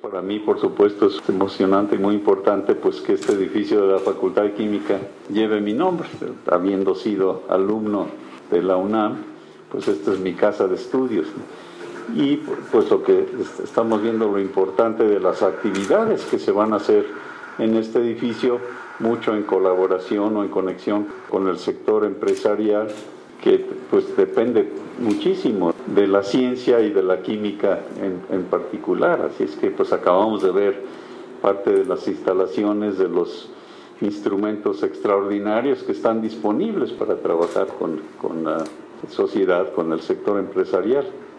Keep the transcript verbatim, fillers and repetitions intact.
Para mí, por supuesto, es emocionante y muy importante pues que este edificio de la Facultad de Química lleve mi nombre. Habiendo sido alumno de la UNAM, pues esta es mi casa de estudios. Y pues lo que estamos viendo, lo importante de las actividades que se van a hacer en este edificio, mucho en colaboración o en conexión con el sector empresarial, que pues depende muchísimo de la ciencia y de la química en, en particular. Así es que pues acabamos de ver parte de las instalaciones, de los instrumentos extraordinarios que están disponibles para trabajar con, con la sociedad, con el sector empresarial.